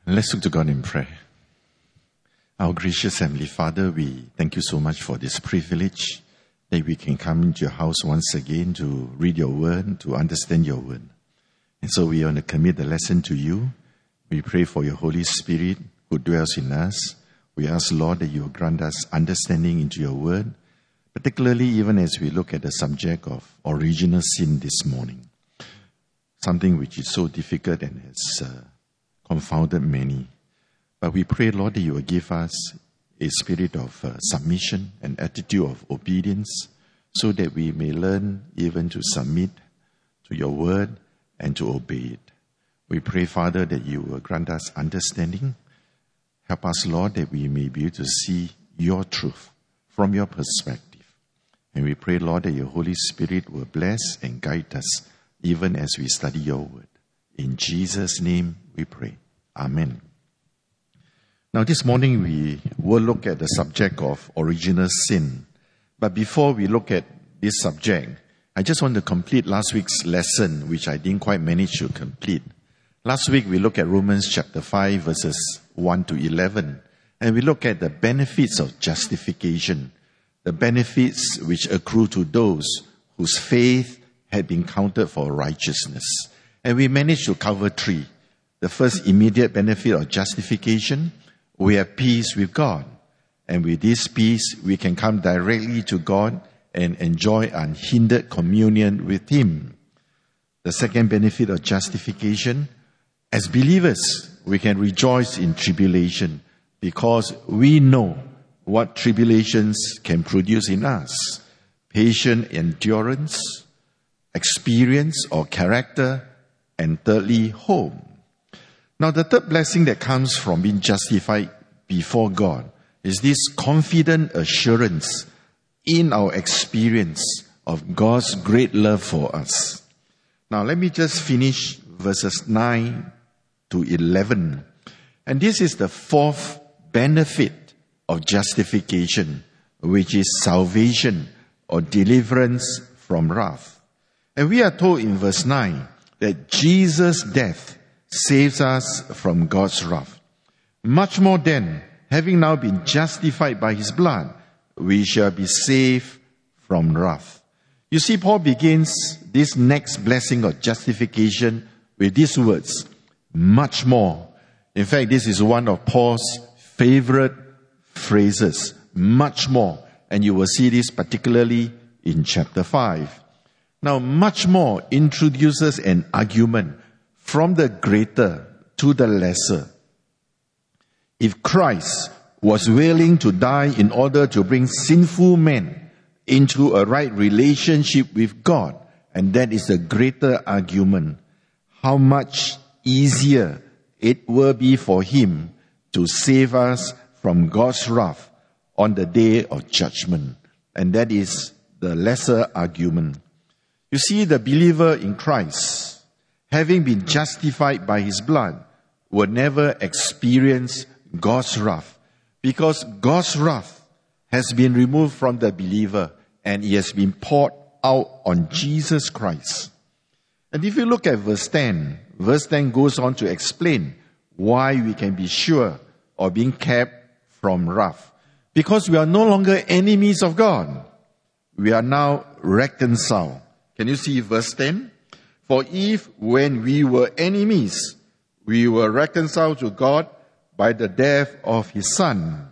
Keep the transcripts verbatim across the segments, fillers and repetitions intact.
Let's look to God in prayer. Our gracious Heavenly Father, we thank you so much for this privilege that we can come into your house once again to read your word, to understand your word. And so we want to commit the lesson to you. We pray for your Holy Spirit who dwells in us. We ask, Lord, that you will grant us understanding into your word, particularly even as we look at the subject of original sin this morning. Something which is so difficult and has uh, confounded many. But we pray, Lord, that you will give us a spirit of uh, submission, an attitude of obedience, so that we may learn even to submit to your word and to obey it. We pray, Father, that you will grant us understanding. Help us, Lord, that we may be able to see your truth from your perspective. And we pray, Lord, that your Holy Spirit will bless and guide us even as we study your word. In Jesus' name we pray. Amen. Now this morning we will look at the subject of original sin. But before we look at this subject, I just want to complete last week's lesson, which I didn't quite manage to complete. Last week we looked at Romans chapter five, verses one to eleven. And we looked at the benefits of justification. The benefits which accrue to those whose faith had been counted for righteousness. And we managed to cover three. The first immediate benefit of justification, we have peace with God. And with this peace, we can come directly to God and enjoy unhindered communion with Him. The second benefit of justification, as believers, we can rejoice in tribulation because we know what tribulations can produce in us. Patient endurance, experience or character, and thirdly, hope. Now, the third blessing that comes from being justified before God is this confident assurance in our experience of God's great love for us. Now, let me just finish verses nine to eleven. And this is the fourth benefit of justification, which is salvation or deliverance from wrath. And we are told in verse nine that Jesus' death saves us from God's wrath. Much more then, having now been justified by his blood, we shall be saved from wrath. You see, Paul begins this next blessing of justification with these words, much more. In fact, this is one of Paul's favorite phrases, much more. And you will see this particularly in chapter five. Now, much more introduces an argument from the greater to the lesser. If Christ was willing to die in order to bring sinful men into a right relationship with God, and that is the greater argument, how much easier it will be for him to save us from God's wrath on the day of judgment. And that is the lesser argument. You see, the believer in Christ, having been justified by his blood, will never experience God's wrath, because God's wrath has been removed from the believer and it has been poured out on Jesus Christ. And if you look at verse ten, verse ten goes on to explain why we can be sure of being kept from wrath. Because we are no longer enemies of God. We are now reconciled. Can you see verse ten? For if when we were enemies, we were reconciled to God by the death of his Son.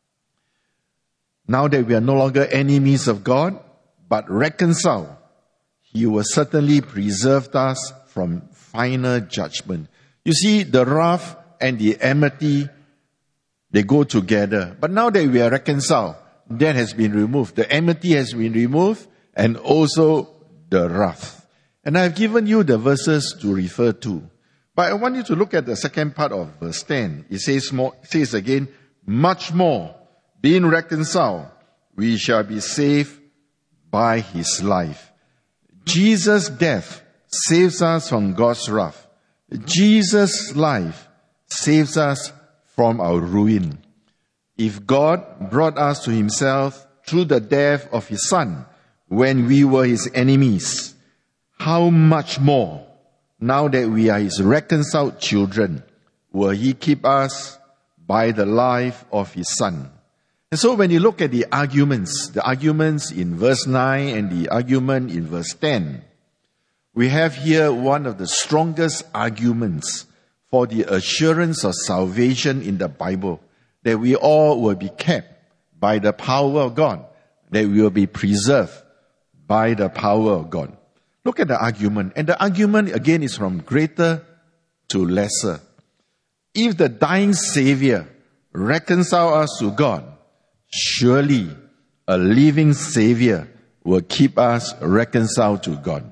Now that we are no longer enemies of God, but reconciled, he will certainly preserve us from final judgment. You see, the wrath and the enmity, they go together. But now that we are reconciled, that has been removed. The enmity has been removed, and also the wrath. And I've given you the verses to refer to. But I want you to look at the second part of verse ten. It says more, it says again, much more, being reconciled, we shall be saved by his life. Jesus' death saves us from God's wrath. Jesus' life saves us from our ruin. If God brought us to himself through the death of his Son when we were his enemies, how much more, now that we are his reconciled children, will he keep us by the life of his Son. And so when you look at the arguments, the arguments in verse nine and the argument in verse ten, we have here one of the strongest arguments for the assurance of salvation in the Bible, that we all will be kept by the power of God, that we will be preserved by the power of God. Look at the argument. And the argument again is from greater to lesser. If the dying Savior reconcile us to God, surely a living Savior will keep us reconciled to God.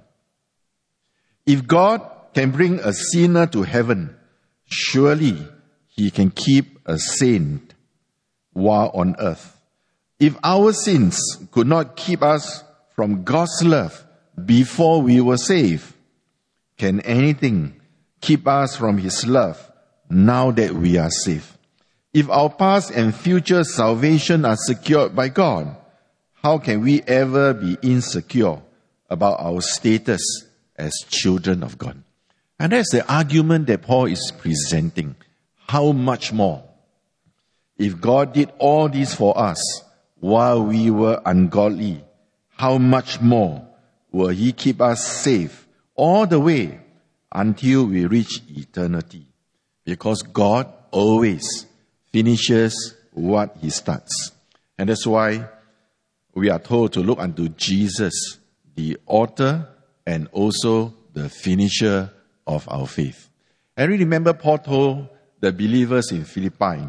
If God can bring a sinner to heaven, surely he can keep a saint while on earth. If our sins could not keep us from God's love before we were saved, can anything keep us from his love now that we are saved? If our past and future salvation are secured by God, how can we ever be insecure about our status as children of God? And that's the argument that Paul is presenting. How much more? If God did all this for us while we were ungodly, how much more will he keep us safe all the way until we reach eternity? Because God always finishes what he starts. And that's why we are told to look unto Jesus, the author and also the finisher of our faith. And we remember Paul told the believers in Philippi,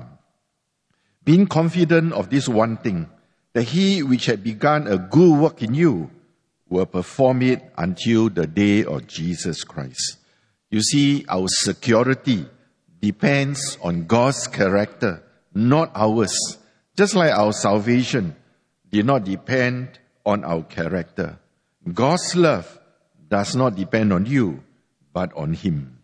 being confident of this one thing, that he which had begun a good work in you will perform it until the day of Jesus Christ. You see, our security depends on God's character, not ours. Just like our salvation did not depend on our character. God's love does not depend on you, but on him.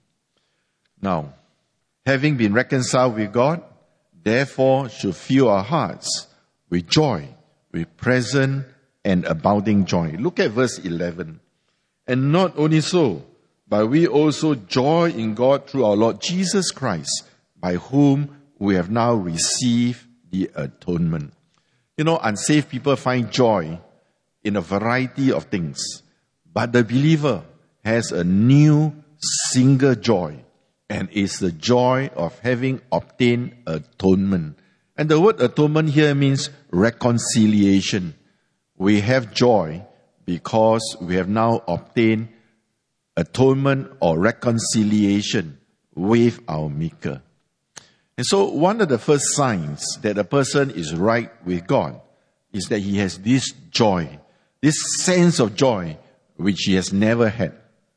Now, having been reconciled with God, therefore should fill our hearts with joy, with present and abounding joy. Look at verse eleven. And not only so, but we also joy in God through our Lord Jesus Christ, by whom we have now received the atonement. You know, unsaved people find joy in a variety of things, but the believer has a new single joy, and it's the joy of having obtained atonement. And the word atonement here means reconciliation. We have joy because we have now obtained atonement or reconciliation with our Maker. And so one of the first signs that a person is right with God is that he has this joy, this sense of joy which he has never had.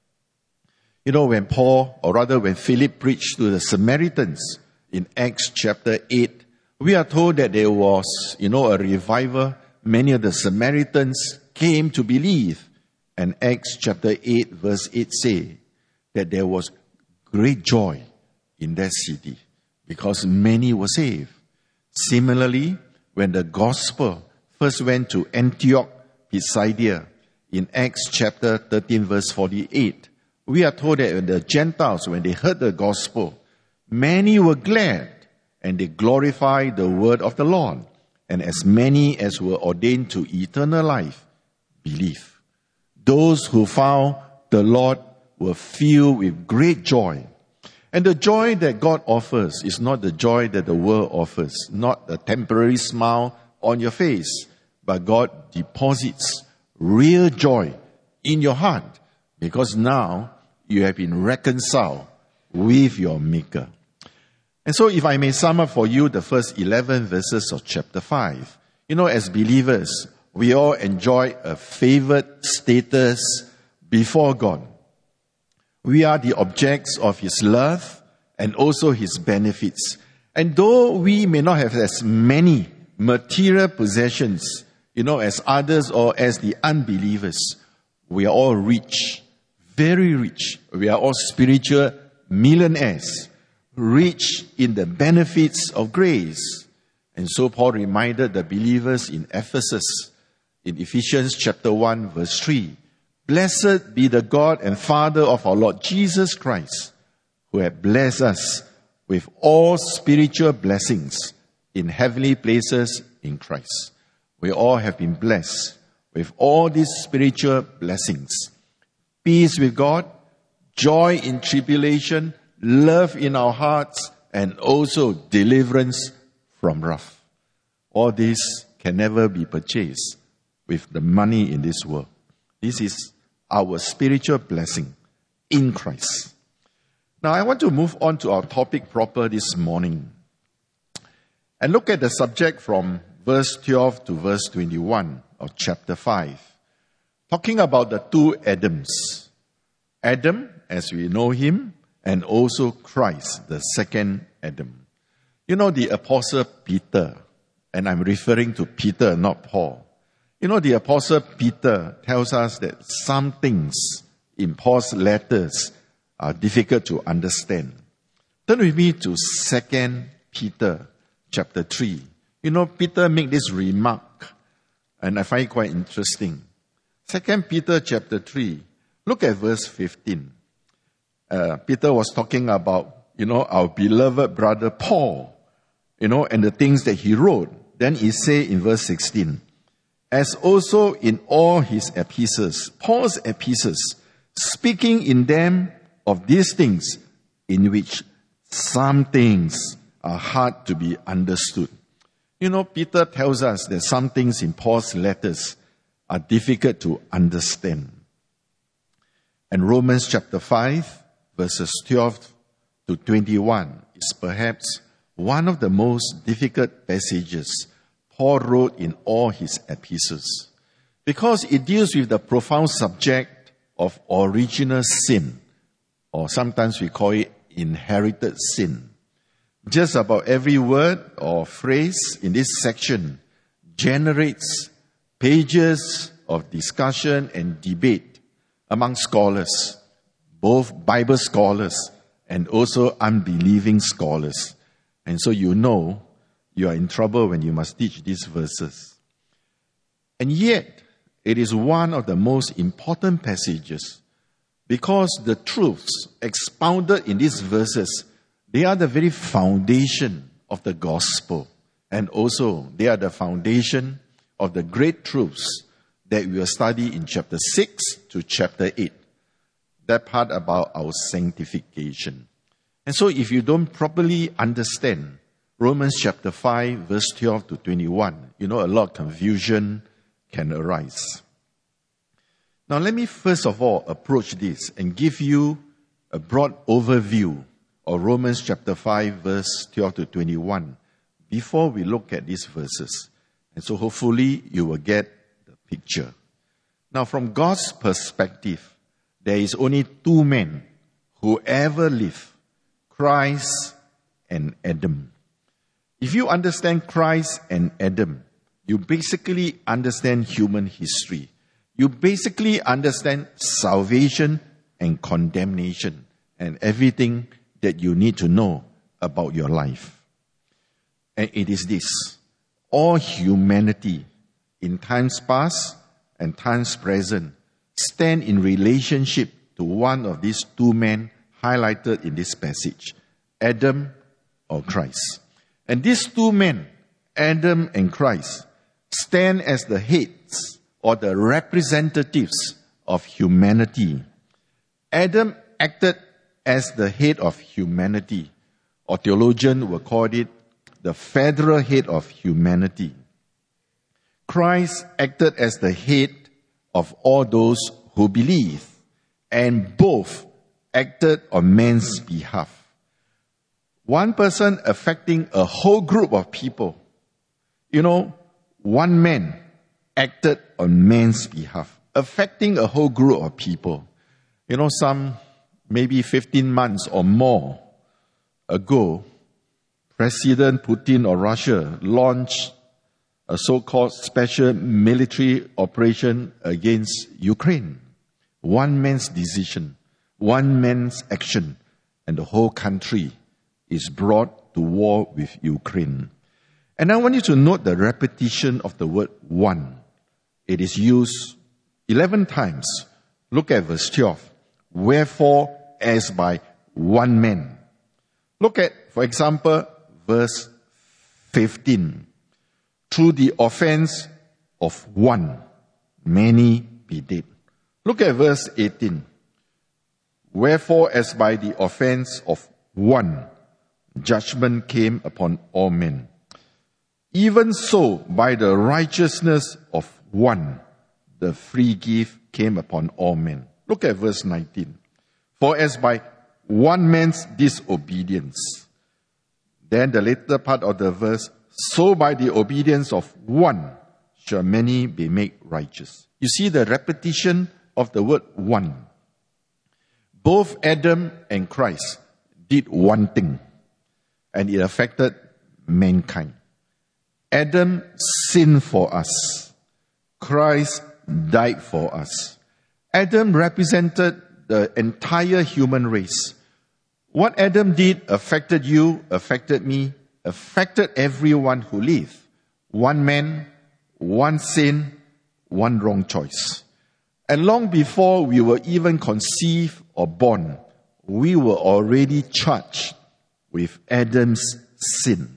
You know, when Paul, or rather when Philip preached to the Samaritans in Acts chapter eight, we are told that there was, you know, a revival. Many of the Samaritans came to believe. And Acts chapter eight verse eight say that there was great joy in that city because many were saved. Similarly, when the gospel first went to Antioch, Pisidia, in Acts chapter thirteen verse forty-eight, we are told that when the Gentiles, when they heard the gospel, many were glad and they glorified the word of the Lord. And as many as were ordained to eternal life believed. Those who found the Lord were filled with great joy. And the joy that God offers is not the joy that the world offers, not a temporary smile on your face, but God deposits real joy in your heart because now you have been reconciled with your Maker. And so if I may sum up for you the first eleven verses of chapter five, you know, as believers, we all enjoy a favored status before God. We are the objects of his love and also his benefits. And though we may not have as many material possessions, you know, as others or as the unbelievers, we are all rich, very rich. We are all spiritual millionaires, rich in the benefits of grace. And so Paul reminded the believers in Ephesus, in Ephesians chapter one verse three, blessed be the God and Father of our Lord Jesus Christ, who hath blessed us with all spiritual blessings in heavenly places in Christ. We all have been blessed with all these spiritual blessings. Peace with God, joy in tribulation, love in our hearts, and also deliverance from wrath. All this can never be purchased with the money in this world. This is our spiritual blessing in Christ. Now I want to move on to our topic proper this morning and look at the subject from verse twelve to verse twenty-one of chapter five, talking about the two Adams. Adam, as we know him, and also Christ, the second Adam. You know, the Apostle Peter, and I'm referring to Peter, not Paul. You know, the Apostle Peter tells us that some things in Paul's letters are difficult to understand. Turn with me to Second Peter chapter three. You know, Peter made this remark, and I find it quite interesting. Second Peter chapter three, look at verse fifteen. Uh, Peter was talking about, you know, our beloved brother Paul, you know, and the things that he wrote. Then he say in verse sixteen, as also in all his epistles, Paul's epistles, speaking in them of these things, in which some things are hard to be understood. You know, Peter tells us that some things in Paul's letters are difficult to understand. And Romans chapter five, verses twelve to twenty-one is perhaps one of the most difficult passages Paul wrote in all his epistles, because it deals with the profound subject of original sin, or sometimes we call it inherited sin. Just about every word or phrase in this section generates pages of discussion and debate among scholars, both Bible scholars and also unbelieving scholars. And so you know you are in trouble when you must teach these verses. And yet, it is one of the most important passages because the truths expounded in these verses, they are the very foundation of the gospel. And also, they are the foundation of the great truths that we will study in chapter six to chapter eight. That part about our sanctification. And so if you don't properly understand Romans chapter five, verse twelve to twenty-one, you know, a lot of confusion can arise. Now let me first of all approach this and give you a broad overview of Romans chapter five, verse twelve to twenty-one before we look at these verses. And so hopefully you will get the picture. Now from God's perspective, there is only two men who ever lived, Christ and Adam. If you understand Christ and Adam, you basically understand human history. You basically understand salvation and condemnation and everything that you need to know about your life. And it is this: all humanity in times past and times present stand in relationship to one of these two men highlighted in this passage, Adam or Christ. And these two men, Adam and Christ, stand as the heads or the representatives of humanity. Adam acted as the head of humanity, or theologians will call it the federal head of humanity. Christ acted as the head of all those who believe, and both acted on man's behalf. One person affecting a whole group of people. You know, one man acted on man's behalf, affecting a whole group of people. You know, some maybe fifteen months or more ago, President Putin of Russia launched a so-called special military operation against Ukraine. One man's decision, one man's action, and the whole country is brought to war with Ukraine. And I want you to note the repetition of the word one. It is used eleven times. Look at verse twelve. Wherefore, as by one man. Look at For example, verse fifteen. Through the offense of one, many be dead. Look at verse eighteen. Wherefore, as by the offense of one, judgment came upon all men, even so by the righteousness of one, the free gift came upon all men. Look at verse nineteen. For as by one man's disobedience, then the later part of the verse, so by the obedience of one shall many be made righteous. You see the repetition of the word one. Both Adam and Christ did one thing, and it affected mankind. Adam sinned for us. Christ died for us. Adam represented the entire human race. What Adam did affected you, affected me, affected everyone who lived. One man, one sin, one wrong choice. And long before we were even conceived or born, we were already charged with Adam's sin.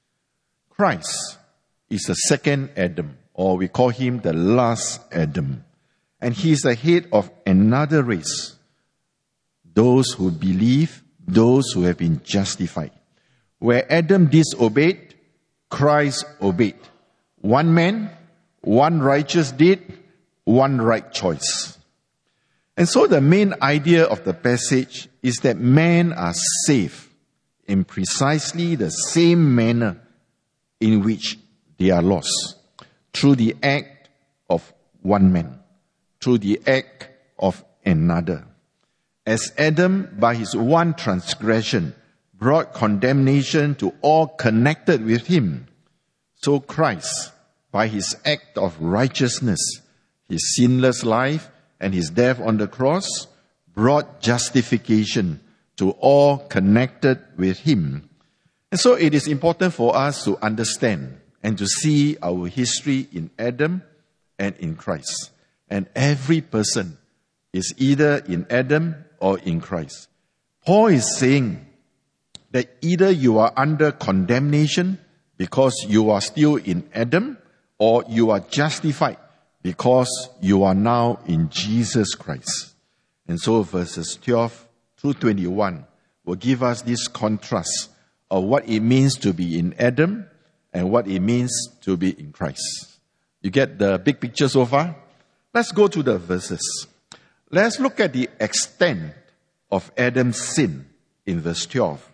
Christ is the second Adam, or we call him the last Adam. And he is the head of another race. Those who believe, those who have been justified. Where Adam disobeyed, Christ obeyed. One man, one righteous deed, one right choice. And so the main idea of the passage is that men are saved in precisely the same manner in which they are lost, through the act of one man, through the act of another. As Adam, by his one transgression, brought condemnation to all connected with him, so Christ, by his act of righteousness, his sinless life and his death on the cross, brought justification to all connected with him. And so it is important for us to understand and to see our history in Adam and in Christ. And every person is either in Adam or in Christ. Paul is saying that either you are under condemnation because you are still in Adam, or you are justified because you are now in Jesus Christ. And so verses twelve through twenty-one will give us this contrast of what it means to be in Adam and what it means to be in Christ. You get the big picture so far? Let's go to the verses. Let's look at the extent of Adam's sin in verse twelve.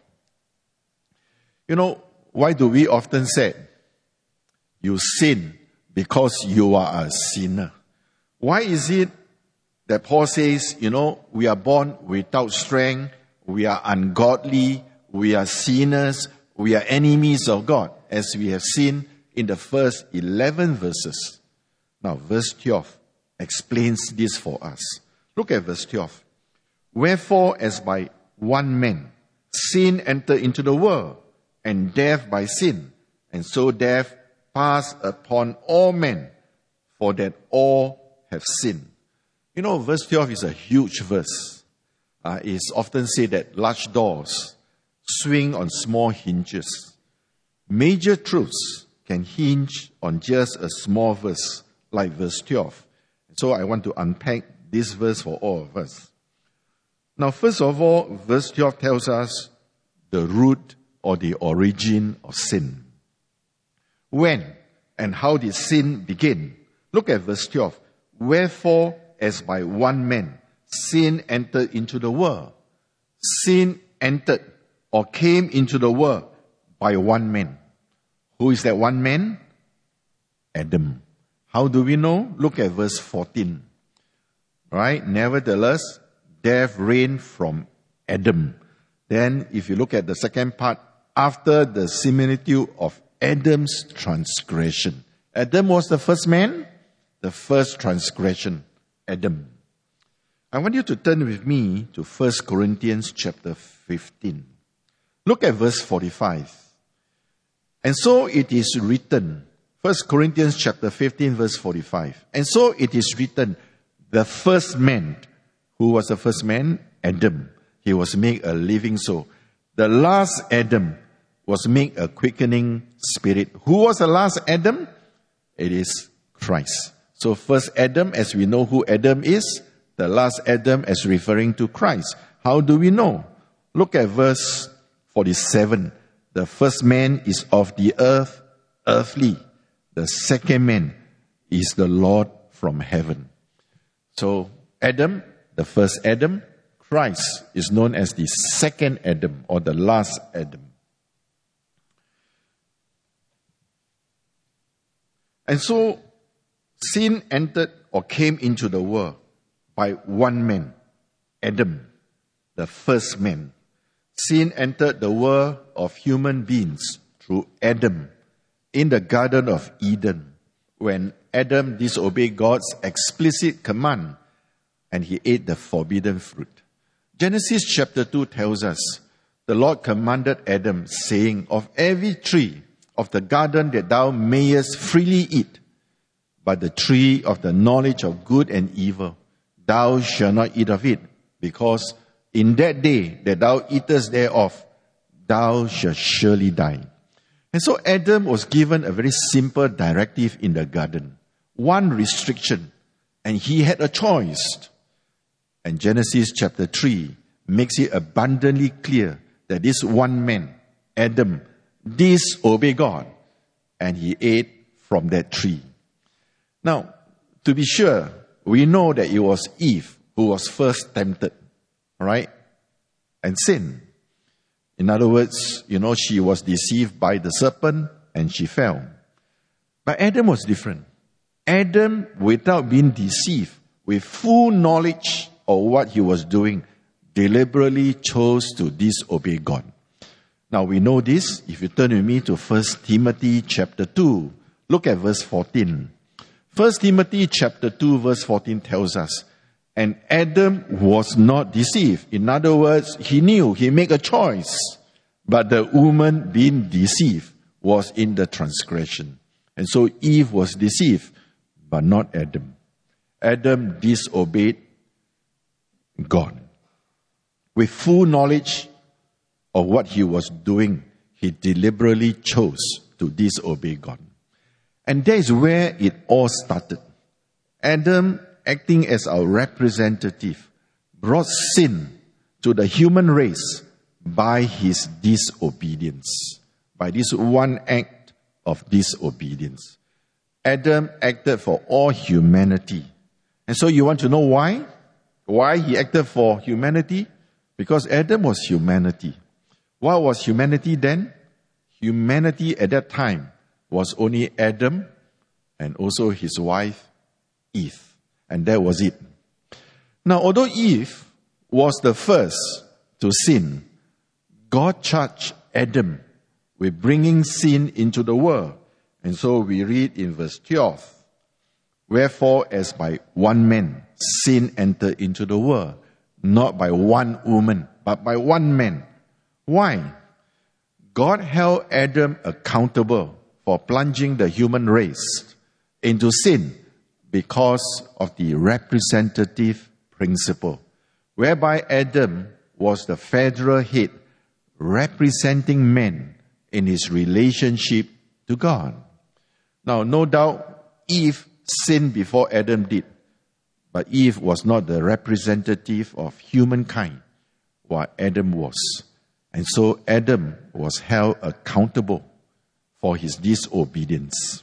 You know, why do we often say, you sin because you are a sinner? Why is it that Paul says, you know, we are born without strength, we are ungodly, we are sinners, we are enemies of God, as we have seen in the first eleven verses. Now, verse twelve explains this for us. Look at verse twelve. Wherefore, as by one man, sin entered into the world, and death by sin, and so death passed upon all men, for that all have sinned. You know, verse twelve is a huge verse. Uh, it's often said that large doors swing on small hinges. Major truths can hinge on just a small verse, like verse twelve. So I want to unpack this verse for all of us. Now, first of all, verse twelve tells us the root or the origin of sin. When and how did sin begin? Look at verse twelve. Wherefore, as by one man, sin entered into the world. Sin entered or came into the world by one man. Who is that one man? Adam. How do we know? Look at verse fourteen. Right? Nevertheless, death reigned from Adam. Then, if you look at the second part, after the similitude of Adam's transgression. Adam was the first man, the first transgression, Adam. I want you to turn with me to First Corinthians chapter fifteen. Look at verse forty-five. And so it is written, First Corinthians chapter fifteen, verse forty-five. And so it is written, the first man, who was the first man? Adam. He was made a living soul. The last Adam was made a quickening spirit. Who was the last Adam? It is Christ. So first Adam, as we know who Adam is, the last Adam as referring to Christ. How do we know? Look at verse forty-seven. The first man is of the earth, earthly. The second man is the Lord from heaven. So Adam, the first Adam, Christ is known as the second Adam or the last Adam. And so sin entered or came into the world by one man, Adam, the first man. Sin entered the world of human beings through Adam in the Garden of Eden, when Adam disobeyed God's explicit command and he ate the forbidden fruit. Genesis chapter two tells us, the Lord commanded Adam, saying, of every tree of the garden that thou mayest freely eat, but the tree of the knowledge of good and evil, thou shalt not eat of it, because in that day that thou eatest thereof, thou shalt surely die. And so Adam was given a very simple directive in the garden. One restriction, and he had a choice. And Genesis chapter three makes it abundantly clear that this one man, Adam, disobeyed God, and he ate from that tree. Now, to be sure, we know that it was Eve who was first tempted, right? And sinned. In other words, you know, she was deceived by the serpent and she fell. But Adam was different. Adam, without being deceived, with full knowledge of what he was doing, deliberately chose to disobey God. Now we know this. If you turn with me to First Timothy chapter two, look at verse fourteen. First Timothy chapter two verse fourteen tells us, and Adam was not deceived. In other words, he knew, he made a choice. But the woman being deceived was in the transgression. And so Eve was deceived, but not Adam. Adam disobeyed God. With full knowledge of what he was doing, he deliberately chose to disobey God. And that is where it all started. Adam, acting as our representative, brought sin to the human race by his disobedience, by this one act of disobedience. Adam acted for all humanity. And so you want to know why? Why he acted for humanity? Because Adam was humanity. What was humanity then? Humanity at that time was only Adam and also his wife, Eve. And that was it. Now, although Eve was the first to sin, God charged Adam with bringing sin into the world. And so we read in verse twelve, wherefore as by one man sin entered into the world, not by one woman, but by one man. Why? God held Adam accountable for plunging the human race into sin because of the representative principle, whereby Adam was the federal head representing man in his relationship to God. Now, no doubt Eve sinned before Adam did, but Eve was not the representative of humankind, while Adam was. And so Adam was held accountable for his disobedience.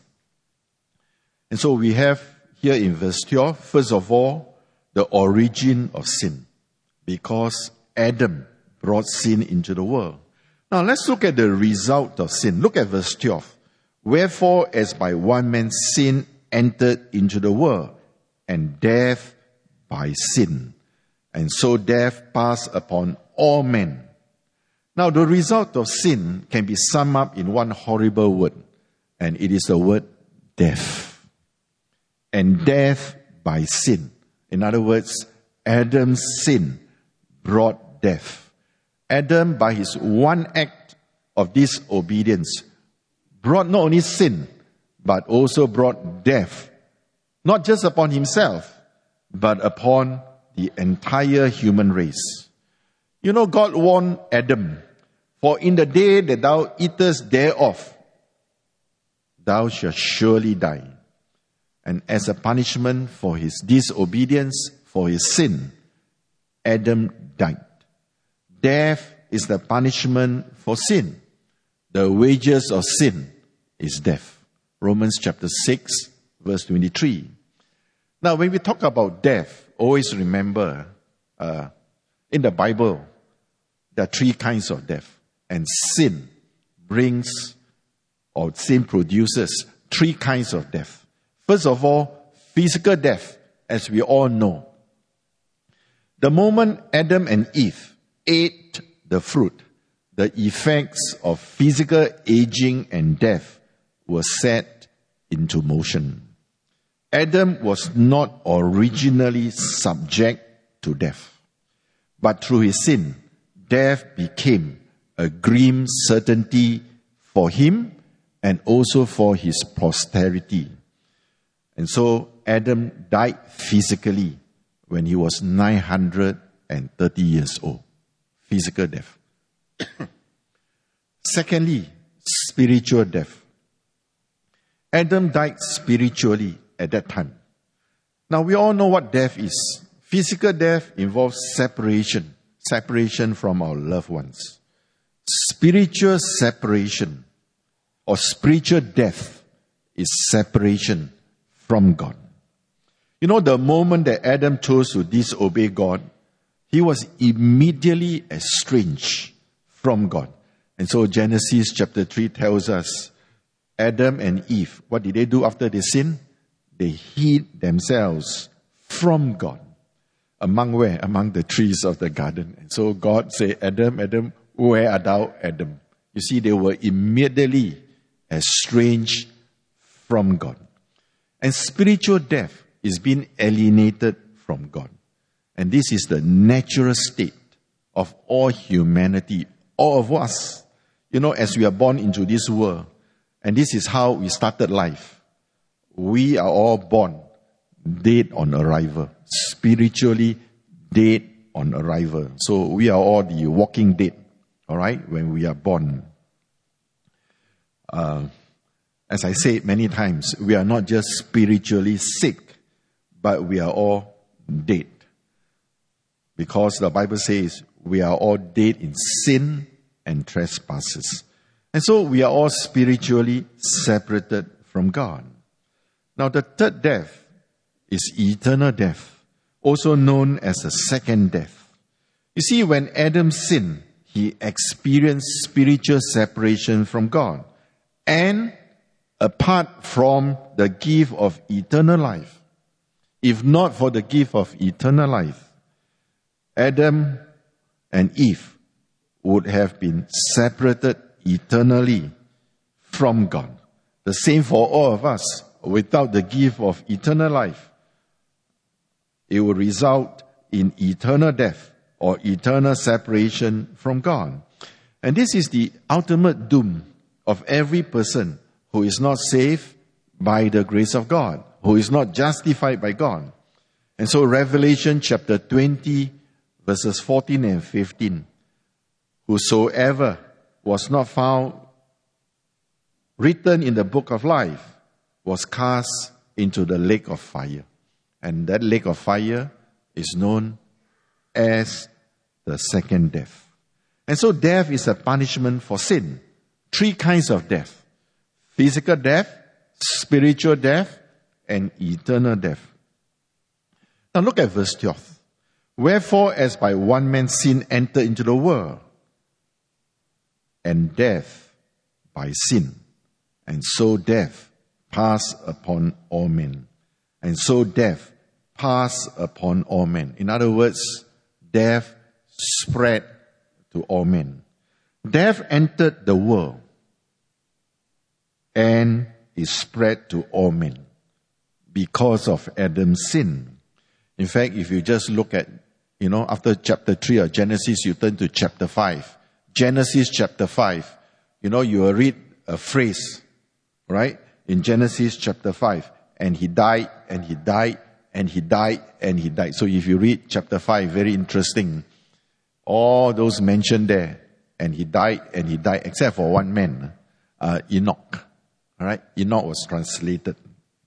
And so we have here in verse twelve, first of all, the origin of sin, because Adam brought sin into the world. Now let's look at the result of sin. Look at verse twelve. Wherefore, as by one man sin entered into the world, and death by sin. And so death passed upon all men. Now the result of sin can be summed up in one horrible word, and it is the word death. And death by sin. In other words, Adam's sin brought death. Adam, by his one act of disobedience, brought not only sin, but also brought death, not just upon himself, but upon the entire human race. You know, God warned Adam For in the day that thou eatest thereof, thou shalt surely die. And as a punishment for his disobedience, for his sin, Adam died. Death is the punishment for sin. The wages of sin is death. Romans chapter six, verse twenty-three. Now, when we talk about death, always remember, uh, in the Bible, there are three kinds of death. And sin brings, or sin produces, three kinds of death. First of all, physical death, as we all know. The moment Adam and Eve ate the fruit, the effects of physical aging and death were set into motion. Adam was not originally subject to death, but through his sin, death became a grim certainty for him and also for his posterity. And so Adam died physically when he was nine hundred thirty years old. Physical death. Secondly, spiritual death. Adam died spiritually at that time. Now we all know what death is. Physical death involves separation, separation from our loved ones. Spiritual separation or spiritual death is separation from God. You know, the moment that Adam chose to disobey God, he was immediately estranged from God. And so Genesis chapter three tells us, Adam and Eve, what did they do after they sinned? They hid themselves from God. Among where? Among the trees of the garden. And so God said, Adam, Adam, where art thou, Adam? You see, they were immediately estranged from God. And spiritual death is being alienated from God. And this is the natural state of all humanity, all of us. You know, as we are born into this world, and this is how we started life. We are all born dead on arrival, spiritually dead on arrival. So we are all the walking dead, all right, when we are born. Uh, as I said many times, we are not just spiritually sick, but we are all dead. Because the Bible says we are all dead in sin and trespasses. And so we are all spiritually separated from God. Now the third death is eternal death, also known as the second death. You see, when Adam sinned, he experienced spiritual separation from God. And apart from the gift of eternal life, if not for the gift of eternal life, Adam and Eve would have been separated eternally from God. The same for all of us. Without the gift of eternal life, it will result in eternal death or eternal separation from God. And this is the ultimate doom of every person who is not saved by the grace of God, who is not justified by God. And so Revelation chapter twenty, verses fourteen and fifteen, whosoever was not found written in the book of life was cast into the lake of fire. And that lake of fire is known as the second death. And so death is a punishment for sin. Three kinds of death. Physical death, spiritual death, and eternal death. Now look at verse twelve. Wherefore, as by one man sin entered into the world, and death by sin, and so death passed upon all men. And so death passed upon all men. In other words, death spread to all men. Death entered the world and is spread to all men because of Adam's sin. In fact, if you just look at, you know, after chapter three of Genesis, you turn to chapter five. Genesis chapter five, you know, you will read a phrase, right? In Genesis chapter five, and he died, and he died, and he died, and he died. So if you read chapter five, very interesting. All those mentioned there, and he died, and he died, except for one man, uh, Enoch. All right, Enoch was translated.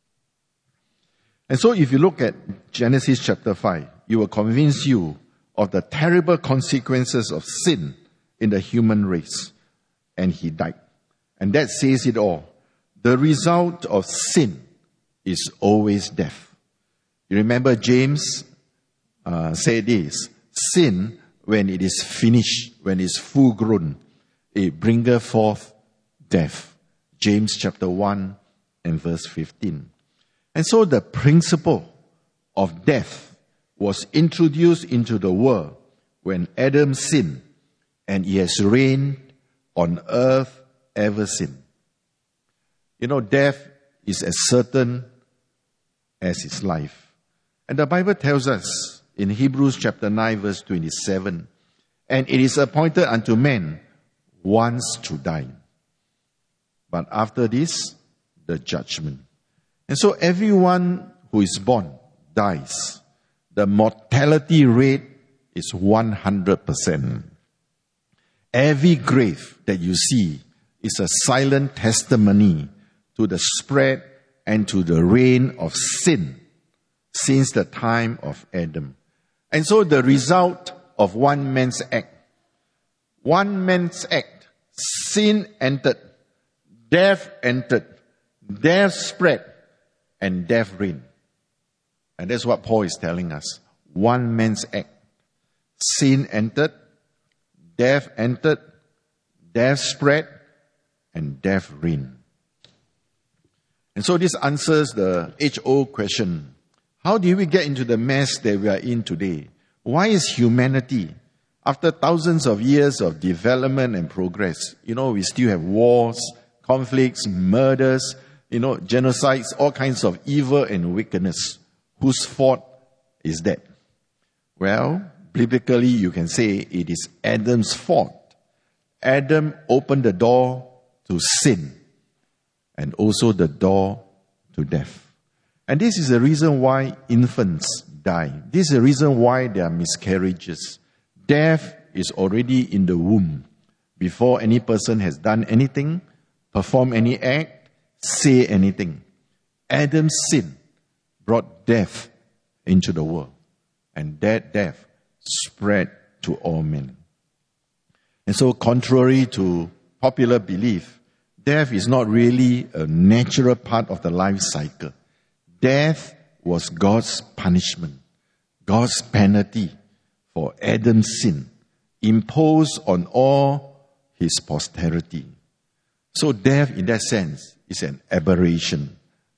And so if you look at Genesis chapter five, it will convince you of the terrible consequences of sin in the human race. And he died. And that says it all. The result of sin is always death. You remember James uh, said this, sin, when it is finished, when it's full grown, it bringeth forth death. James chapter one and verse fifteen. And so the principle of death was introduced into the world when Adam sinned, and he has reigned on earth ever since. You know, death is as certain as his life. And the Bible tells us in Hebrews chapter nine verse twenty-seven, and it is appointed unto men once to die, but after this, the judgment. And so everyone who is born dies. The mortality rate is one hundred percent. Every grave that you see is a silent testimony to the spread and to the reign of sin since the time of Adam. And so the result of one man's act, one man's act, sin entered, death entered, death spread, and death reigned. And that's what Paul is telling us. One man's act, sin entered, death entered, death spread, and death reigned. And so this answers the age-old question. How did we get into the mess that we are in today? Why is humanity, after thousands of years of development and progress, you know, we still have wars, conflicts, murders, you know, genocides, all kinds of evil and wickedness. Whose fault is that? Well, biblically, you can say it is Adam's fault. Adam opened the door to sin and also the door to death. And this is the reason why infants die. This is the reason why there are miscarriages. Death is already in the womb before any person has done anything, performed any act, say anything. Adam's sin brought death into the world. And that death spread to all men. And so contrary to popular belief, death is not really a natural part of the life cycle. Death was God's punishment, God's penalty for Adam's sin, imposed on all his posterity. So death, in that sense, is an aberration.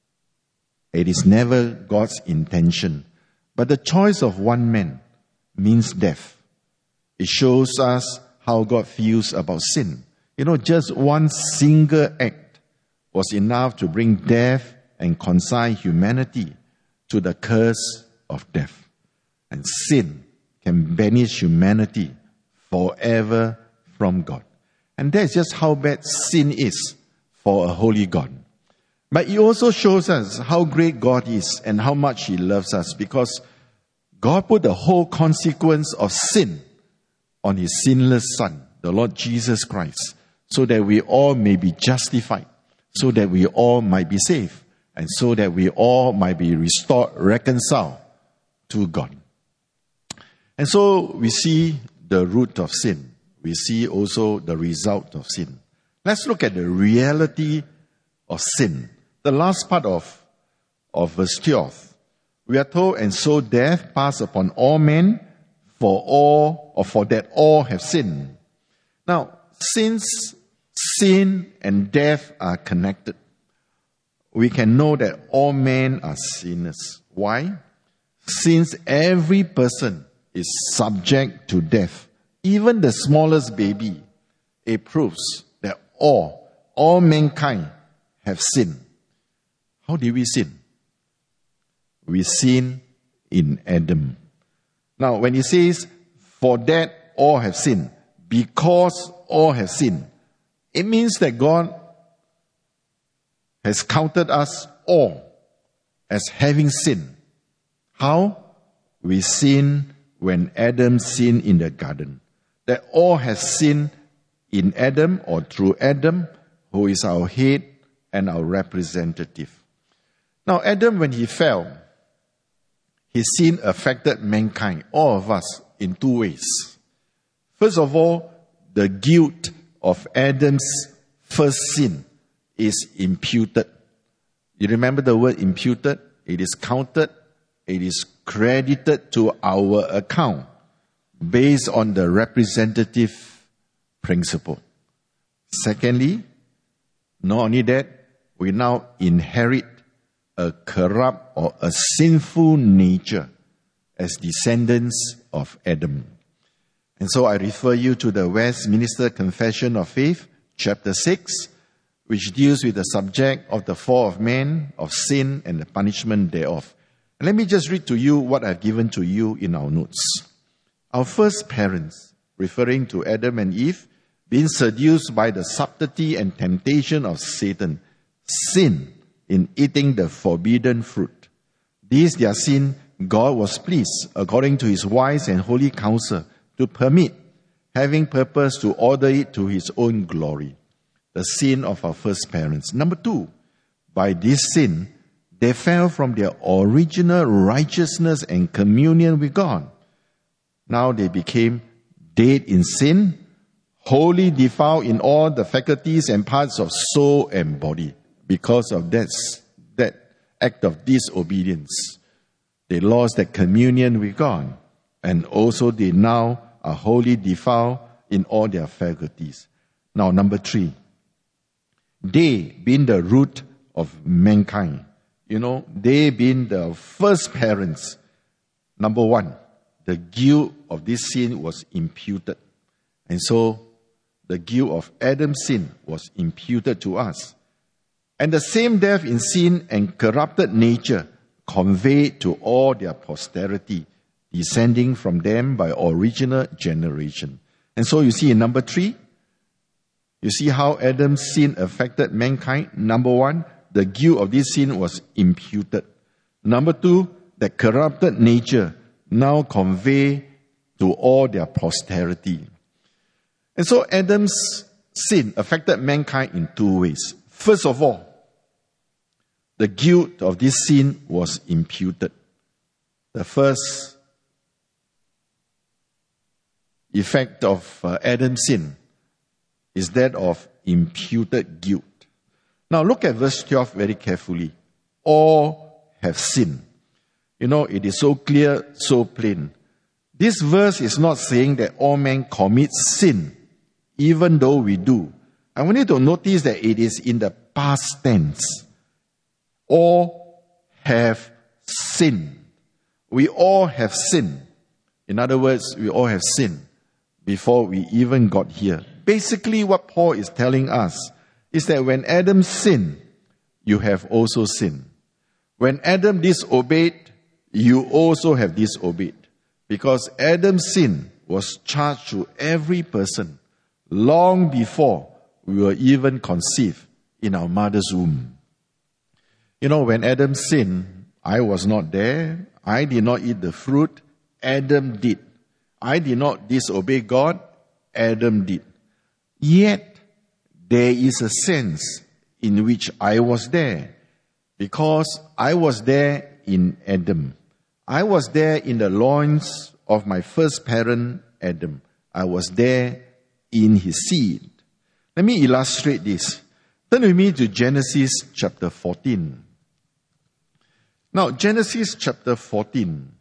It is never God's intention. But the choice of one man means death. It shows us how God feels about sin. You know, just one single act was enough to bring death and consign humanity to the curse of death. And sin can banish humanity forever from God. And that's just how bad sin is for a holy God. But it also shows us how great God is and how much He loves us, because God put the whole consequence of sin on His sinless Son, the Lord Jesus Christ, so that we all may be justified, so that we all might be saved, and so that we all might be restored, reconciled to God. And so we see the root of sin. We see also the result of sin. Let's look at the reality of sin. The last part of, of verse twelve. We are told, and so death passed upon all men, for all, or for that all have sinned. Now, since sin and death are connected, we can know that all men are sinners. Why? Since every person is subject to death, even the smallest baby, it proves that all, all mankind have sinned. How did we sin? We sin in Adam. Now, when he says, for that all have sinned, because all have sinned, it means that God has counted us all as having sinned. How? We sinned when Adam sinned in the garden. That all have sinned in Adam or through Adam, who is our head and our representative. Now, Adam, when he fell, his sin affected mankind, all of us, in two ways. First of all, the guilt of Adam's first sin is imputed. You remember the word imputed? It is counted, it is credited to our account based on the representative principle. Secondly, not only that, we now inherit a corrupt or a sinful nature as descendants of Adam. And so I refer you to the Westminster Confession of Faith, chapter six, which deals with the subject of the fall of man, of sin, and the punishment thereof. And let me just read to you what I've given to you in our notes. Our first parents, referring to Adam and Eve, being seduced by the subtlety and temptation of Satan, sin in eating the forbidden fruit. This their sin, God was pleased, according to his wise and holy counsel, to permit, having purpose to order it to his own glory. The sin of our first parents. Number two, by this sin, they fell from their original righteousness and communion with God. Now they became dead in sin, wholly defiled in all the faculties and parts of soul and body. Because of that, that act of disobedience, they lost that communion with God. And also they now are wholly defiled in all their faculties. Now, number three, they being the root of mankind. You know, they being the first parents. Number one, the guilt of this sin was imputed. And so, the guilt of Adam's sin was imputed to us. And the same death in sin and corrupted nature conveyed to all their posterity, descending from them by original generation. And so you see in number three, you see how Adam's sin affected mankind. Number one, the guilt of this sin was imputed. Number two, the corrupted nature now convey to all their posterity. And so Adam's sin affected mankind in two ways. First of all, the guilt of this sin was imputed. The first effect of uh, Adam's sin is that of imputed guilt. Now look at verse twelve very carefully. All have sinned. You know, it is so clear, so plain. This verse is not saying that all men commit sin, even though we do. I want you to notice that it is in the past tense. All have sinned. We all have sinned. In other words, we all have sinned before we even got here. Basically, what Paul is telling us is that when Adam sinned, you have also sinned. When Adam disobeyed, you also have disobeyed. Because Adam's sin was charged to every person long before we were even conceived in our mother's womb. You know, when Adam sinned, I was not there. I did not eat the fruit. Adam did. I did not disobey God. Adam did. Yet, there is a sense in which I was there. Because I was there in Adam. I was there in the loins of my first parent, Adam. I was there in his seed. Let me illustrate this. Turn with me to Genesis chapter fourteen. Now, Genesis chapter fourteen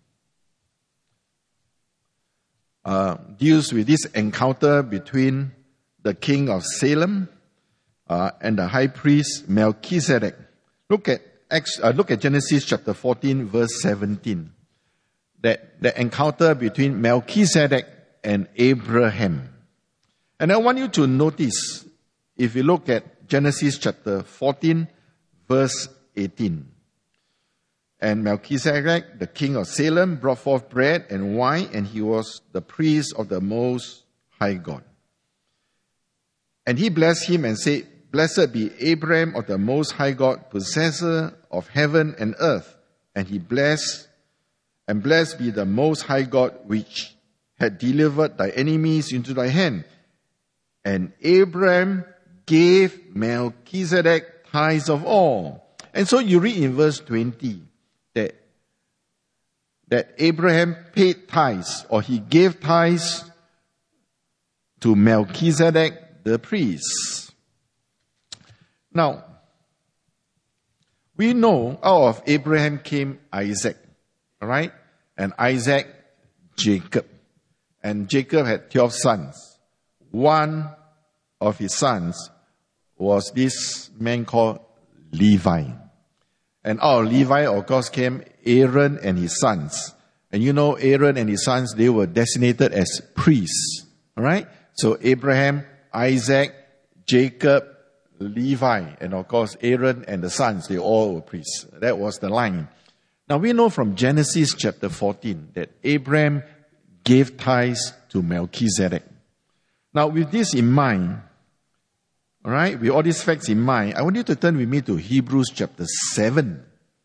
uh, deals with this encounter between the king of Salem uh, and the high priest Melchizedek. Look at uh, look at Genesis chapter fourteen, verse seventeen. That the encounter between Melchizedek and Abraham. And I want you to notice, if you look at Genesis chapter fourteen, verse eighteen. And Melchizedek, the king of Salem, brought forth bread and wine, and he was the priest of the Most High God. And he blessed him and said, Blessed be Abraham of the Most High God, possessor of heaven and earth. And he blessed, and blessed be the Most High God, which had delivered thy enemies into thy hand. And Abraham gave Melchizedek tithes of all. And so you read in verse twenty that, that Abraham paid tithes, or he gave tithes to Melchizedek the priest. Now, we know out of Abraham came Isaac, all right? And Isaac, Jacob. And Jacob had twelve sons. One of his sons was this man called Levi. And out of Levi, of course, came Aaron and his sons. And you know, Aaron and his sons, they were designated as priests, all right? So Abraham, Isaac, Jacob, Levi, and of course Aaron and the sons, they all were priests. That was the line. Now we know from Genesis chapter fourteen that Abraham gave tithes to Melchizedek. Now with this in mind, all right, with all these facts in mind, I want you to turn with me to Hebrews chapter seven.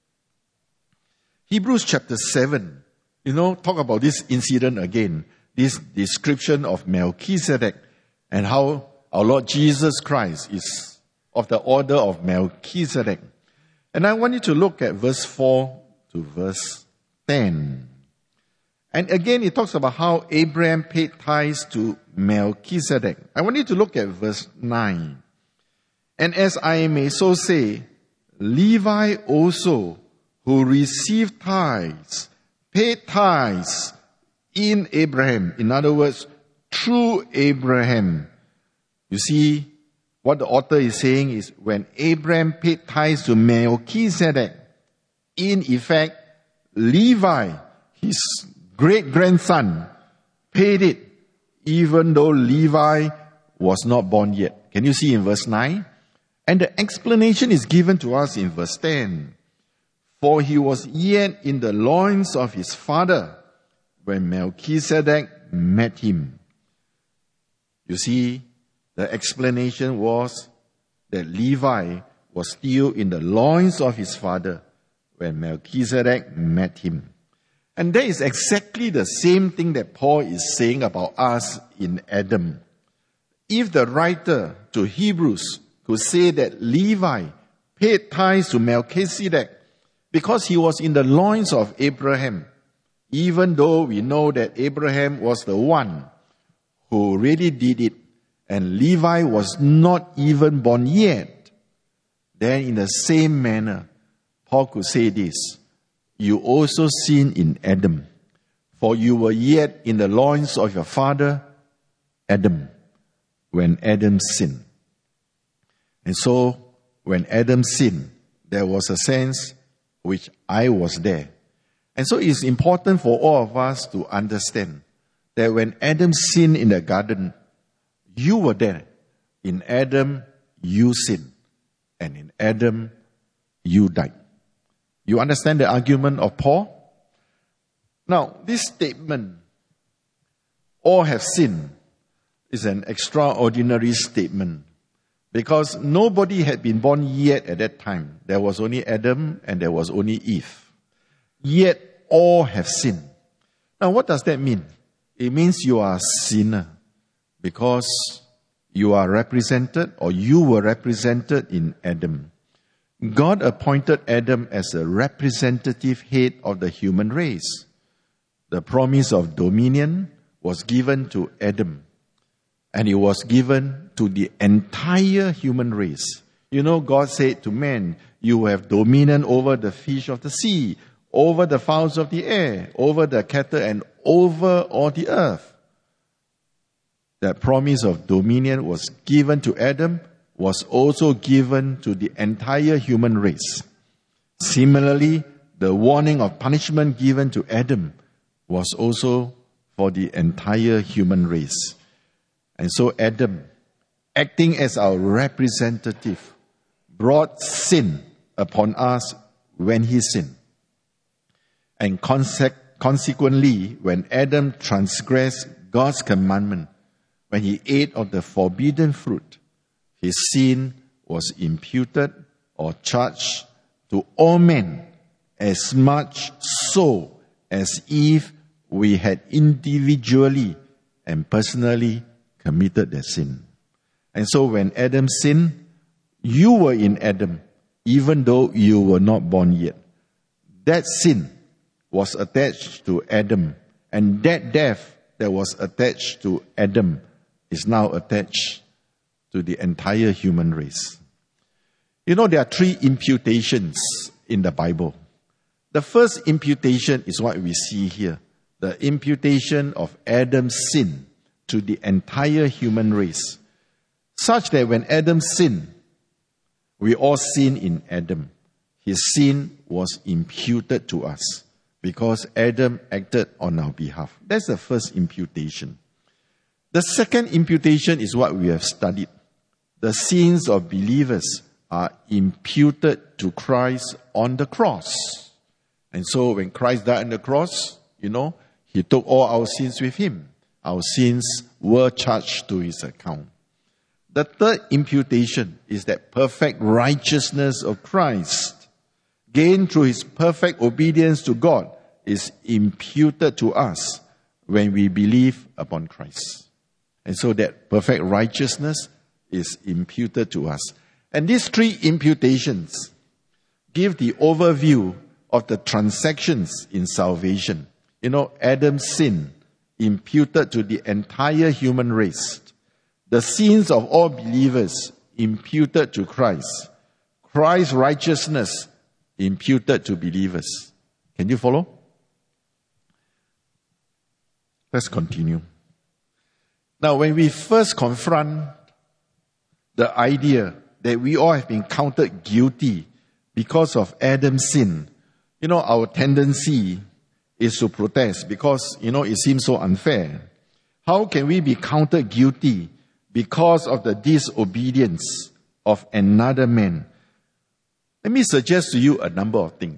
Hebrews chapter seven, you know, talk about this incident again, this description of Melchizedek and how our Lord Jesus Christ is of the order of Melchizedek. And I want you to look at verse four to verse ten. And again, it talks about how Abraham paid tithes to Melchizedek. I want you to look at verse nine. And as I may so say, Levi also, who received tithes, paid tithes in Abraham. In other words, through Abraham. You see, what the author is saying is when Abraham paid tithes to Melchizedek, in effect, Levi, his great-grandson, paid it, even though Levi was not born yet. Can you see in verse nine? And the explanation is given to us in verse ten. For he was yet in the loins of his father when Melchizedek met him. You see, the explanation was that Levi was still in the loins of his father when Melchizedek met him. And that is exactly the same thing that Paul is saying about us in Adam. If the writer to Hebrews could say that Levi paid tithes to Melchizedek because he was in the loins of Abraham, even though we know that Abraham was the one who really did it, and Levi was not even born yet, then in the same manner, Paul could say this, you also sinned in Adam, for you were yet in the loins of your father, Adam, when Adam sinned. And so, when Adam sinned, there was a sense which I was there. And so it's important for all of us to understand that when Adam sinned in the garden, you were there. In Adam, you sinned. And in Adam, you died. You understand the argument of Paul? Now, this statement, all have sinned, is an extraordinary statement because nobody had been born yet at that time. There was only Adam and there was only Eve. Yet all have sinned. Now, what does that mean? It means you are a sinner because you are represented or you were represented in Adam. God appointed Adam as a representative head of the human race. The promise of dominion was given to Adam, and it was given to the entire human race. You know, God said to man, you have dominion over the fish of the sea, over the fowls of the air, over the cattle, and over all the earth. That promise of dominion was given to Adam, was also given to the entire human race. Similarly, the warning of punishment given to Adam was also for the entire human race. And so Adam, acting as our representative, brought sin upon us when he sinned. And consequently, when Adam transgressed God's commandment, when he ate of the forbidden fruit, his sin was imputed or charged to all men as much so as if we had individually and personally committed the sin. And so when Adam sinned, you were in Adam, even though you were not born yet. That sin was attached to Adam, and that death that was attached to Adam is now attached to the entire human race. You know, there are three imputations in the Bible. The first imputation is what we see here. The imputation of Adam's sin to the entire human race. Such that when Adam sinned, we all sin in Adam. His sin was imputed to us because Adam acted on our behalf. That's the first imputation. The second imputation is what we have studied. The sins of believers are imputed to Christ on the cross. And so when Christ died on the cross, you know, he took all our sins with him. Our sins were charged to his account. The third imputation is that perfect righteousness of Christ, gained through his perfect obedience to God, is imputed to us when we believe upon Christ. And so that perfect righteousness is imputed to us. And these three imputations give the overview of the transactions in salvation. You know, Adam's sin imputed to the entire human race. The sins of all believers imputed to Christ. Christ's righteousness imputed to believers. Can you follow? Let's continue. Now, when we first confront the idea that we all have been counted guilty because of Adam's sin, you know, our tendency is to protest because, you know, it seems so unfair. How can we be counted guilty because of the disobedience of another man? Let me suggest to you a number of things.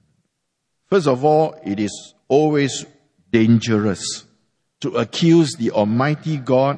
First of all, it is always dangerous to accuse the Almighty God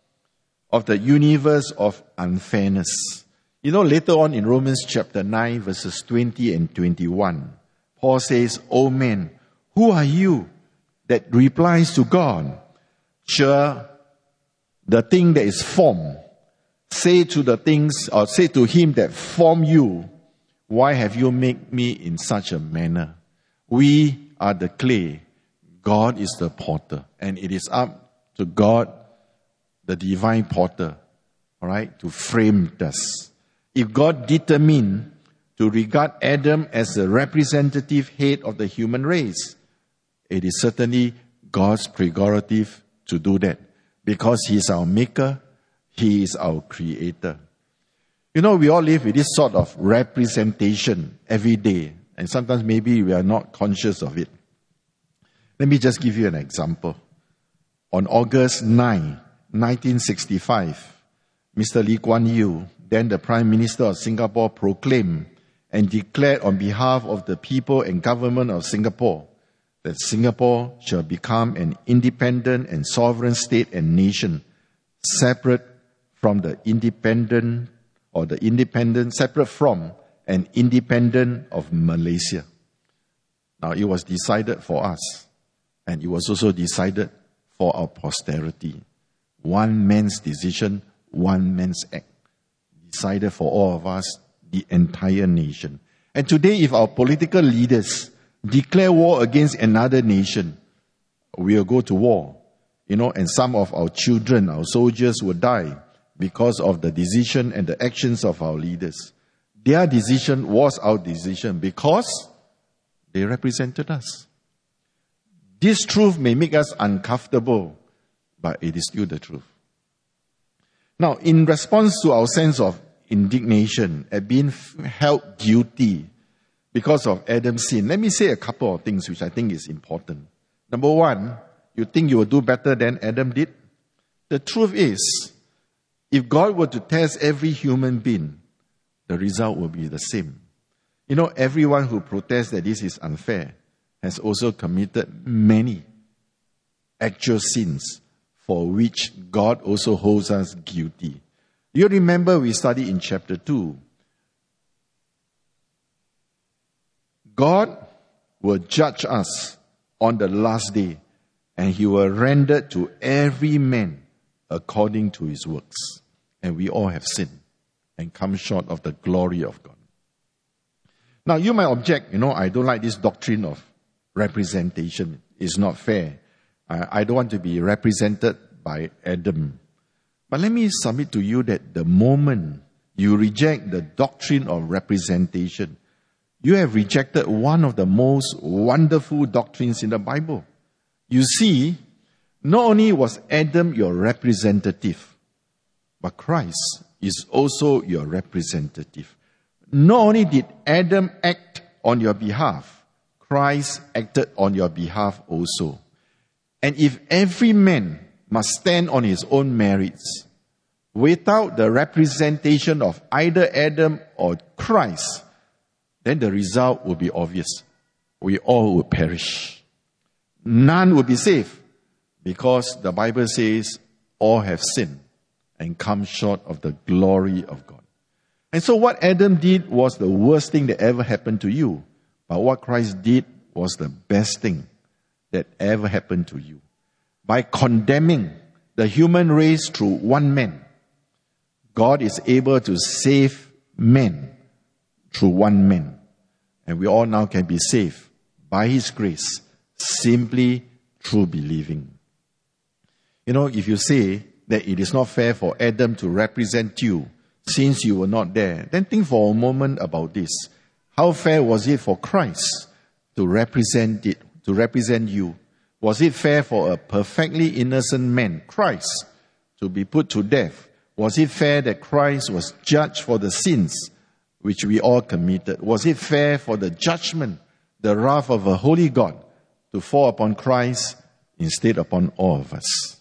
of the universe of unfairness. You know, later on in Romans chapter nine, verses twenty and twenty-one, Paul says, "O man, who are you that replies to God? Sure, the thing that is formed, say to the things, or say to him that formed you, why have you made me in such a manner? We are the clay, God is the potter, and it is up to God, the divine potter, all right, to frame us." If God determined to regard Adam as the representative head of the human race, it is certainly God's prerogative to do that, because he is our maker, he is our creator. You know, we all live with this sort of representation every day, and sometimes maybe we are not conscious of it. Let me just give you an example. On August ninth, nineteen sixty-five, Mister Lee Kuan Yew, then the Prime Minister of Singapore, proclaimed and declared on behalf of the people and government of Singapore that Singapore shall become an independent and sovereign state and nation, separate from the independent, or the independent, separate from and independent of Malaysia. Now, it was decided for us, and it was also decided for our posterity. One man's decision, one man's act. Decided for all of us, the entire nation. And today, if our political leaders declare war against another nation, we will go to war. You know, and some of our children, our soldiers will die because of the decision and the actions of our leaders. Their decision was our decision because they represented us. This truth may make us uncomfortable, but it is still the truth. Now, in response to our sense of indignation at being held guilty because of Adam's sin, let me say a couple of things which I think is important. Number one, you think you will do better than Adam did? The truth is, if God were to test every human being, the result will be the same. You know, everyone who protests that this is unfair has also committed many actual sins for which God also holds us guilty. You remember we studied in chapter two. God will judge us on the last day, and he will render to every man according to his works. and we all have sinned and come short of the glory of God. Now, you might object, you know, I don't like this doctrine of representation. It's not fair. I, I don't want to be represented by Adam. But let me submit to you that the moment you reject the doctrine of representation, you have rejected one of the most wonderful doctrines in the Bible. You see, not only was Adam your representative, but Christ is also your representative. Not only did Adam act on your behalf, Christ acted on your behalf also. And if every man must stand on his own merits, without the representation of either Adam or Christ, then the result will be obvious. We all will perish. None will be saved, because the Bible says all have sinned and come short of the glory of God. And so what Adam did was the worst thing that ever happened to you. But what Christ did was the best thing that ever happened to you. By condemning the human race through one man, God is able to save men through one man. And we all now can be saved by His grace, simply through believing. You know, if you say that it is not fair for Adam to represent you since you were not there, then think for a moment about this. How fair was it for Christ to represent it, to represent you? Was it fair for a perfectly innocent man, Christ, to be put to death? Was it fair that Christ was judged for the sins which we all committed? Was it fair for the judgment, the wrath of a holy God, to fall upon Christ instead upon all of us?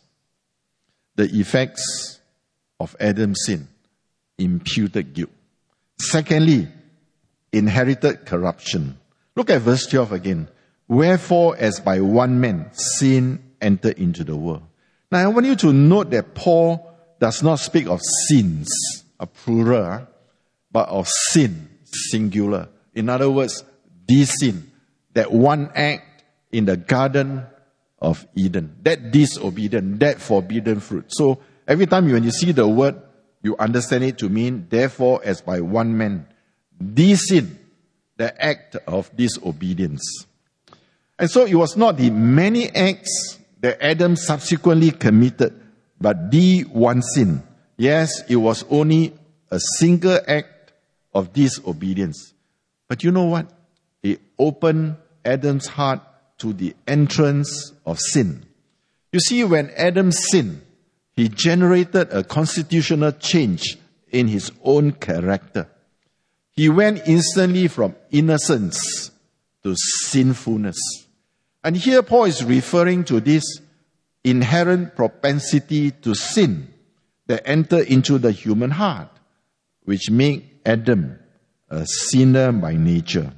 The effects of Adam's sin: imputed guilt. Secondly, inherited corruption. Look at verse twelve again. Wherefore, as by one man sin entered into the world. Now, I want you to note that Paul does not speak of sins, a plural, but of sin, singular. In other words, this sin, that one act in the Garden of Eden, that disobedient, that forbidden fruit. So every time when you see the word, you understand it to mean, therefore, as by one man, this sin, the act of disobedience. And so it was not the many acts that Adam subsequently committed, but the one sin. Yes, it was only a single act of disobedience. But you know what? It opened Adam's heart to the entrance of sin. You see, when Adam sinned, he generated a constitutional change in his own character. He went instantly from innocence to sinfulness. And here Paul is referring to this inherent propensity to sin that entered into the human heart, which made Adam a sinner by nature.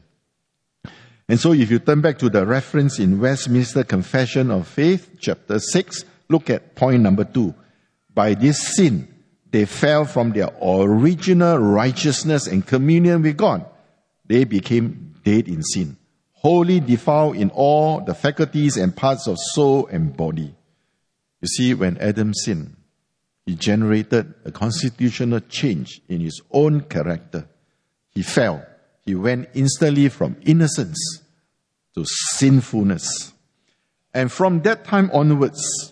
And so if you turn back to the reference in Westminster Confession of Faith, chapter six, look at point number two. By this sin, they fell from their original righteousness and communion with God. They became dead in sin, wholly defiled in all the faculties and parts of soul and body. You see, when Adam sinned, he generated a constitutional change in his own character. He fell. He went instantly from innocence to sinfulness. And from that time onwards,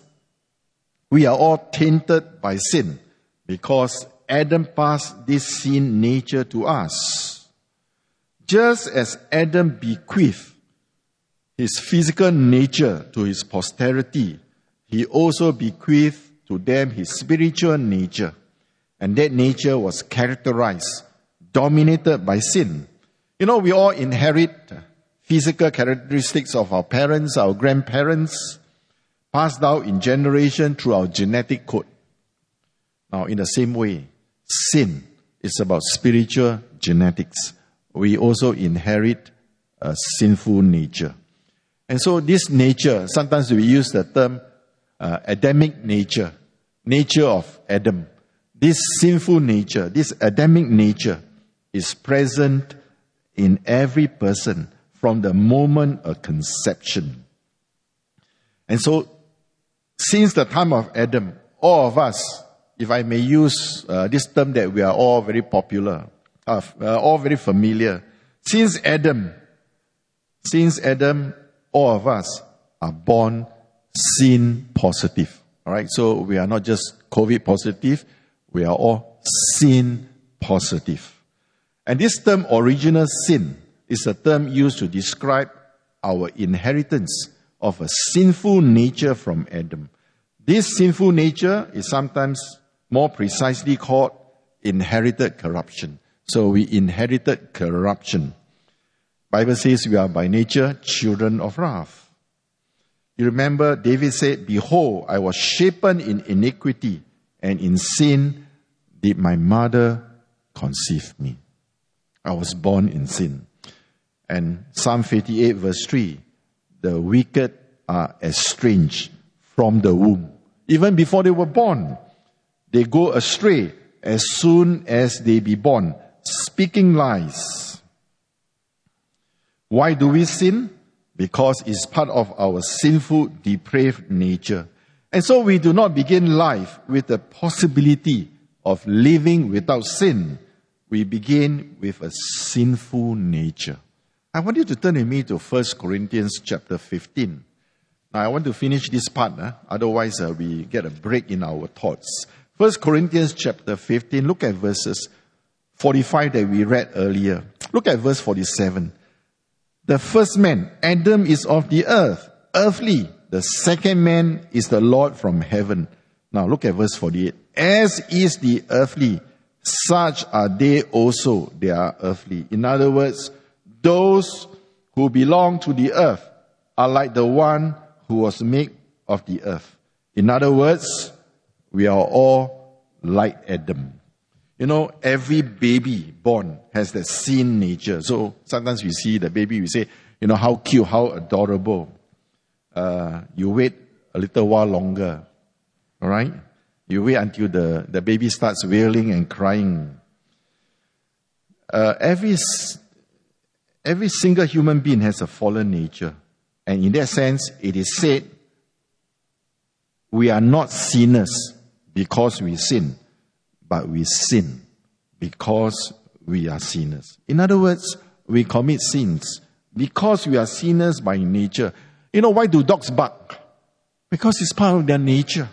we are all tainted by sin because Adam passed this sin nature to us. Just as Adam bequeathed his physical nature to his posterity, he also bequeathed to them his spiritual nature. And that nature was characterized, dominated by sin. You know, we all inherit physical characteristics of our parents, our grandparents, passed down in generation through our genetic code. Now, in the same way, sin is about spiritual genetics. We also inherit a sinful nature. And so this nature, sometimes we use the term uh, Adamic nature, nature of Adam. This sinful nature, this Adamic nature is present in every person from the moment of conception. And so, since the time of Adam, all of us, if I may use uh, this term that we are all very popular, uh, uh, all very familiar. Since Adam, since Adam, all of us are born sin positive. All right, so we are not just COVID positive, we are all sin positive. And this term, original sin, is a term used to describe our inheritance of a sinful nature from Adam. This sinful nature is sometimes more precisely called inherited corruption. So we inherited corruption. Bible says we are by nature children of wrath. You remember David said, "Behold, I was shapen in iniquity, and in sin did my mother conceive me." I was born in sin. And Psalm fifty-eight verse three, the wicked are estranged from the womb. Even before they were born, they go astray as soon as they be born, speaking lies. Why do we sin? Because it's part of our sinful, depraved nature. And so we do not begin life with the possibility of living without sin. We begin with a sinful nature. I want you to turn with me to First Corinthians chapter fifteen. Now I want to finish this part, huh? Otherwise uh, we get a break in our thoughts. First Corinthians chapter fifteen, look at verses forty-five that we read earlier. Look at verse forty-seven. The first man, Adam, is of the earth, earthly. The second man is the Lord from heaven. Now look at verse forty-eight. As is the earthly, such are they also. They are earthly. In other words, those who belong to the earth are like the one who was made of the earth. In other words, we are all like Adam. You know, every baby born has that sin nature. So sometimes we see the baby, we say, you know, how cute, how adorable. Uh, you wait a little while longer. All right? You wait until the, the baby starts wailing and crying. Uh, every, every single human being has a fallen nature. And in that sense, it is said, we are not sinners because we sin, but we sin because we are sinners. In other words, we commit sins because we are sinners by nature. You know, why do dogs bark? Because it's part of their nature.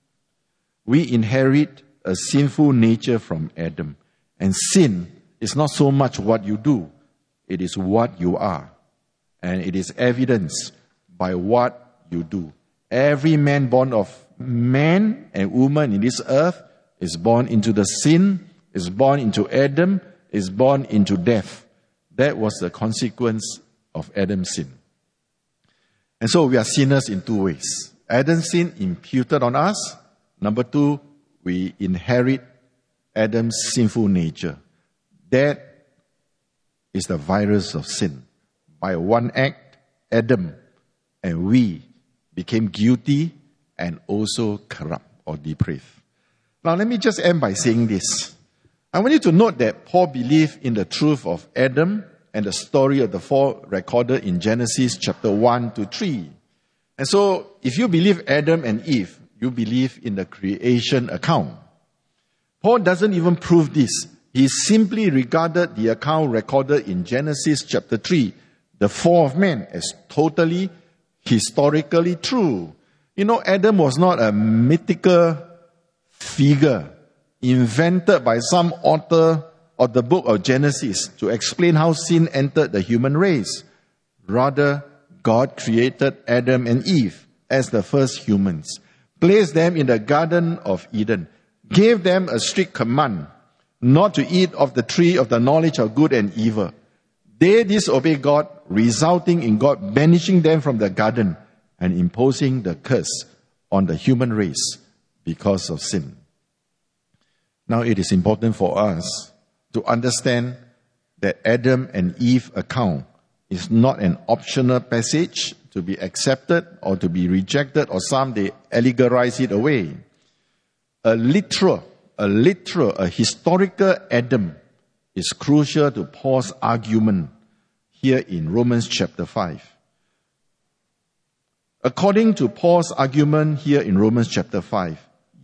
We inherit a sinful nature from Adam. And sin is not so much what you do, it is what you are. And it is evidenced by what you do. Every man born of man and woman in this earth is born into the sin, is born into Adam, is born into death. That was the consequence of Adam's sin. And so we are sinners in two ways. Adam's sin imputed on us. Number two, we inherit Adam's sinful nature. That is the virus of sin. By one act, Adam and we became guilty and also corrupt or depraved. Now let me just end by saying this. I want you to note that Paul believed in the truth of Adam and the story of the fall recorded in Genesis chapter one to three. And so if you believe Adam and Eve, you believe in the creation account. Paul doesn't even prove this. He simply regarded the account recorded in Genesis chapter three, the fall of man, as totally historically true. You know, Adam was not a mythical figure invented by some author of the book of Genesis to explain how sin entered the human race. Rather, God created Adam and Eve as the first humans, placed them in the Garden of Eden, gave them a strict command not to eat of the tree of the knowledge of good and evil. They disobeyed God, resulting in God banishing them from the garden and imposing the curse on the human race because of sin. Now it is important for us to understand that Adam and Eve account is not an optional passage to be accepted or to be rejected, or some they allegorize it away. A literal, a literal, a historical Adam is crucial to Paul's argument here in Romans chapter five. According to Paul's argument here in Romans chapter five,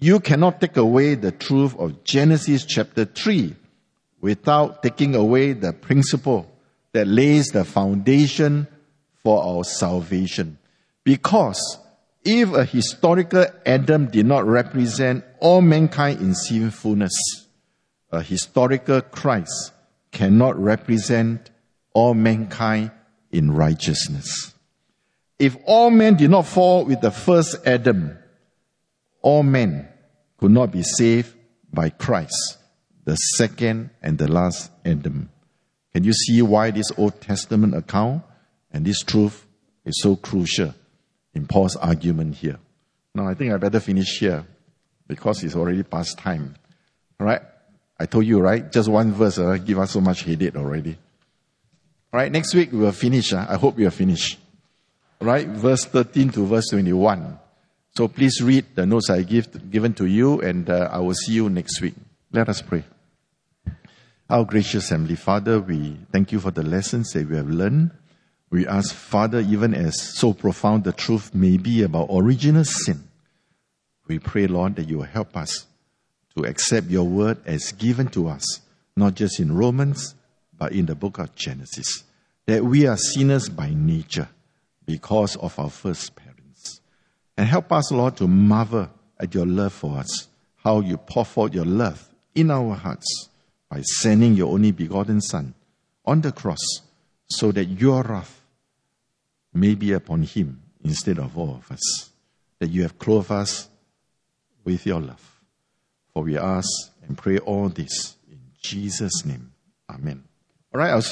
You cannot take away the truth of Genesis chapter three without taking away the principle that lays the foundation for our salvation. Because if a historical Adam did not represent all mankind in sinfulness, a historical Christ cannot represent all mankind in righteousness. If all men did not fall with the first Adam, all men could not be saved by Christ, the second and the last Adam. Can you see why this Old Testament account and this truth is so crucial in Paul's argument here? Now, I think I better finish here because it's already past time. All right? I told you, right? Just one verse uh, give us so much headache already. All right, next week we will finish. Uh, I hope we are finished. All right, verse thirteen to verse twenty-one. So please read the notes I give given to you, and uh, I will see you next week. Let us pray. Our gracious Heavenly Father, we thank you for the lessons that we have learned. We ask, Father, even as so profound the truth may be about original sin, we pray, Lord, that you will help us to accept your word as given to us, not just in Romans, but in the book of Genesis, that we are sinners by nature because of our first parents. And help us, Lord, to marvel at your love for us, how you pour forth your love in our hearts by sending your only begotten Son on the cross so that your wrath may be upon him instead of all of us, that you have clothed us with your love. For we ask and pray all this in Jesus' name. Amen. All right, I'll